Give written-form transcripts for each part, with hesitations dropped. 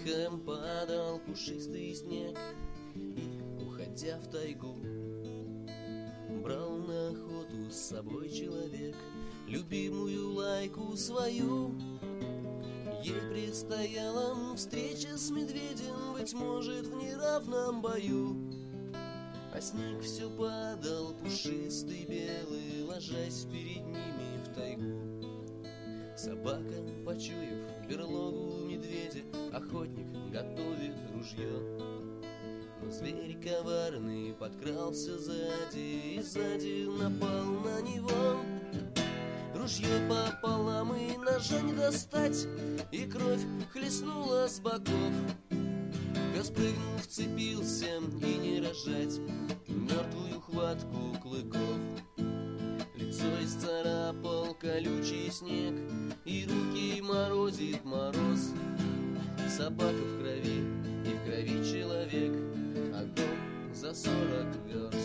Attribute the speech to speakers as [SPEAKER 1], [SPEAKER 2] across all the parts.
[SPEAKER 1] Тихо падал пушистый снег, и, уходя в тайгу, брал на охоту с собой человек любимую лайку свою. Ей предстояла встреча с медведем, быть может, в неравном бою. А снег все падал, пушистый белый, ложась перед ними в тайгу. Собака, почуяв берлогу медведя, охотник готовит ружье. Но зверь коварный подкрался сзади и сзади напал на него. Ружье пополам и ножа не достать, и кровь хлестнула с боков. Пес прыгнул, вцепился и не рожать в мертвую хватку клыков. Лицо исцарапал колючий снег, и руки морозит мороз. Собака в крови, и в крови человек, а дом за 40 верст.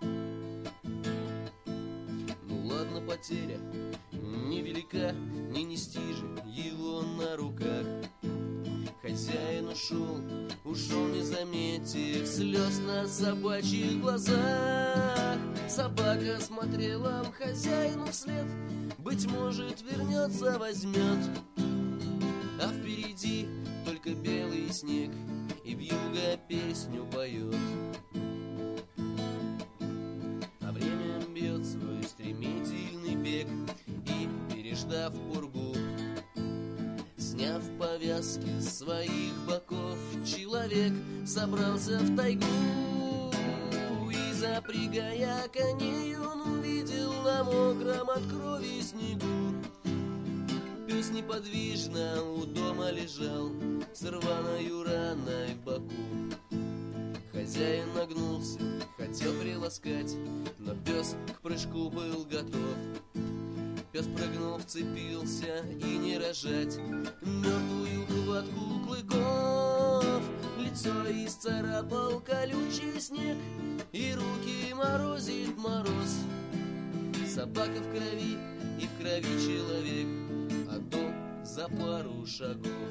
[SPEAKER 1] Ну ладно, потеря невелика, не нести же его на руках. Хозяин ушел не заметив слез на собачьих глазах. Собака смотрела хозяину вслед, быть может, вернется, возьмет. А впереди только белый снег, и вьюга песню поет. А время бьет свой стремительный бег, и, переждав пургу, сняв повязки с своих боков, человек собрался в тайгу. И, запрягая коней, он увидел на мокром от крови снегу. Пес неподвижно у дома лежал с рваною раной в боку. Хозяин нагнулся, хотел приласкать, но пес к прыжку был готов. Пес прыгнул, вцепился и не рожать мертвую хватку клыков. Лицо исцарапал колючий снег, и руки морозит мороз. Собака в крови, и в крови человек, а дом за пару шагов.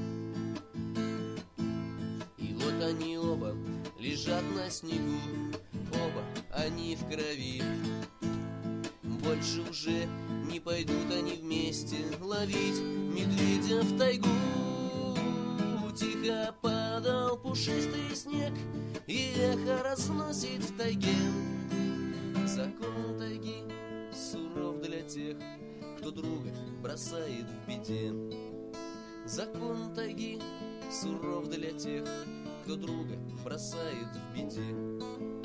[SPEAKER 1] И вот они оба лежат на снегу, оба они в крови. Больше уже не пойдут они вместе ловить медведя в тайгу. Тихо падал пушистый снег, и эхо разносит в тайге. Закон тайги суров для тех, кто друга бросает в беде. Закон тайги суров для тех, кто друга бросает в беде.